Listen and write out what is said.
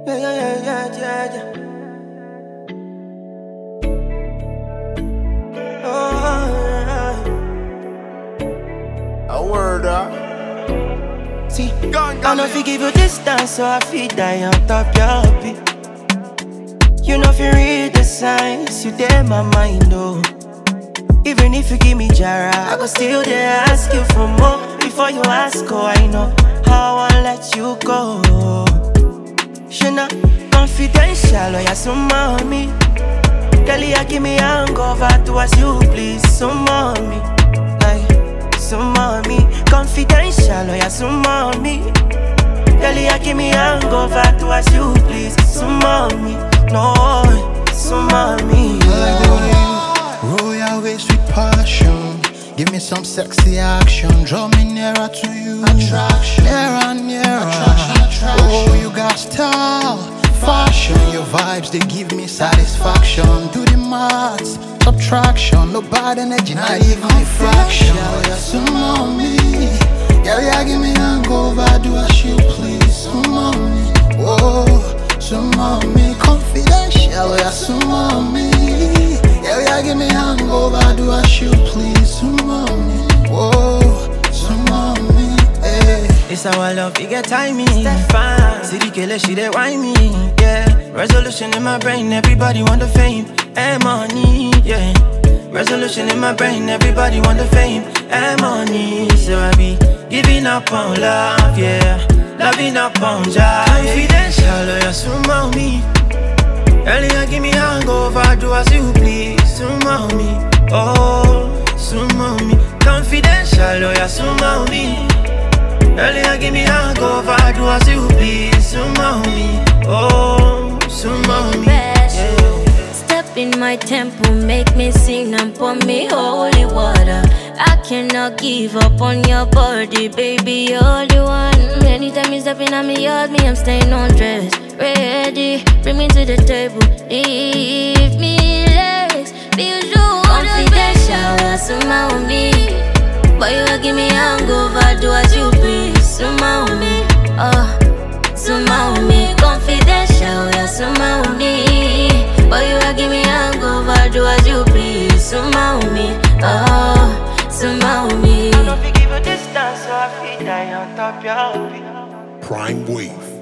Yeah, yeah, yeah, yeah, yeah. Oh, A word up. see, Gun, I know if you give you distance, so I feel die on top your beat. You know if you read the signs, you there my mind, oh. Even if you give me Jara, I go still there ask you for more. Before you ask, oh, I know how I let you go. She not confidential, oh, yeah, so mommy. Girl, you give me hangover to as you please, so mommy. Like, so mommy, confidential, oh, yeah, so mommy. Girl, you give me hangover to as you please, so mommy. No, so mommy. I like the way you roll your waist with passion. Give me some sexy action. Draw me nearer to you. Attraction. Nearer, nearer. Attraction. Oh, you got style. Fashion. Your vibes, they give me satisfaction. Do the maths. Subtraction. No bad energy, not even a fraction. So mommy. Yeah, yeah, give me hangover. Do as you please. So mommy. Whoa. So mommy. Confidential. Yeah, so mommy. Yeah, yeah, give me hangover, do as you please, so mommy. Whoa, so mommy, hey. It's our love, you get timing. Stefan, city killer, she dey whine me, yeah. Resolution in my brain, everybody want the fame and money, yeah. Resolution in my brain, everybody want the fame and money. So I be giving up on love, yeah. Loving up on joy. Confidential, oh, yeah, so mommy. Earlier give me hangover, do as you please, so mommy. Oh, so mommy. Confidential, oh yeah, so mommy. Earlier give me hangover, do as you please, so mommy. Oh, so mommy. Yeah. Step in my temple, make me sing and pour me holy water. I cannot give up on your body, baby, you're the one. Anytime you step in on me, yard me, I'm staying on dress. Ready, bring me to the table. Leave me legs, feel you. Confidential, so mommy. Boy, you give me hangover, do as you please, so mommy. So mommy. Confidential, so mommy. Boy, you give me hangover, do as you please, so mommy. So mommy. I know if you give you distance, so I feel die on top your beat. Prime Wave.